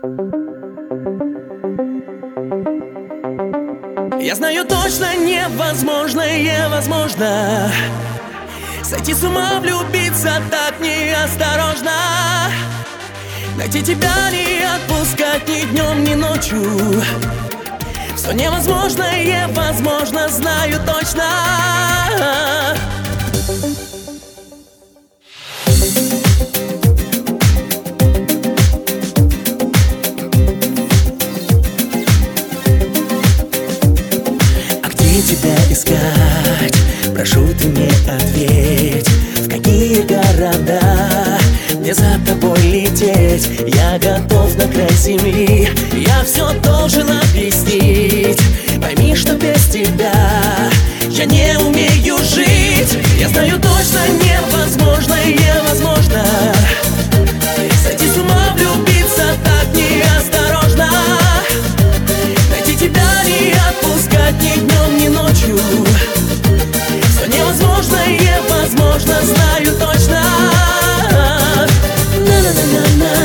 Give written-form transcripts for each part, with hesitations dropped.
Я знаю точно, невозможное возможно. Сойти с ума, влюбиться так неосторожно. Найти тебя, не отпускать ни днем, ни ночью. Все невозможное возможно, знаю точно. Тебя искать, прошу ты мне ответь, в какие города мне за тобой лететь. Я готов на край земли, я все должен объяснить. Пойми, что без тебя я не умею жить. Я знаю точно, невозможное возможно. Сойти с ума, влюбиться так неосторожно. Найти тебя, не отпускать ни днем, ни ночью. Все невозможное возможно, знаю точно. На-на-на-на-на,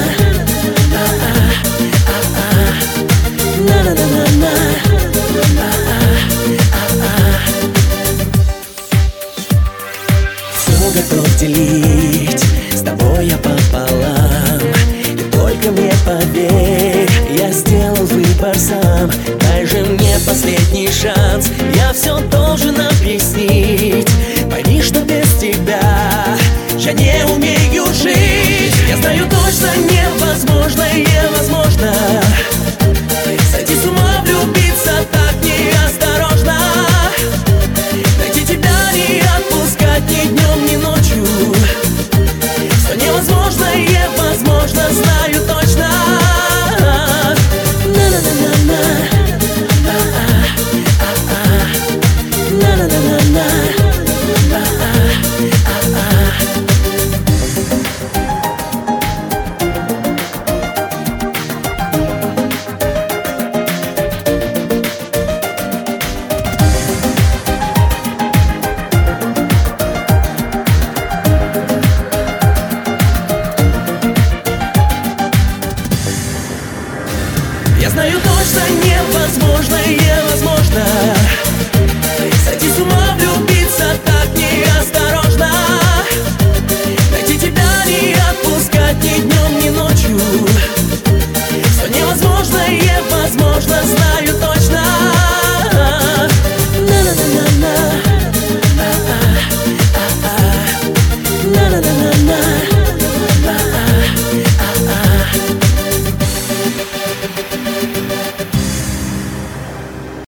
на-на-на-на-на, все готов делить с тобой я пополам. И только мне поверь, я сделал выбор сам. Дай же мне последний шанс, я все должен объяснить. Пойми, что без тебя я не умею жить. Я знаю точно, невозможное возможно. Сойти с ума, влюбиться так неосторожно. Найти тебя, не отпускать ни днем, ни ночью. Все невозможное возможно, знаю точно. На-на-на-на-на, на-на-на-на-на. Я знаю точно, невозможное возможно. Сойти с ума, влюбиться так неосторожно. Найти тебя, не отпускать ни днем, ни ночью.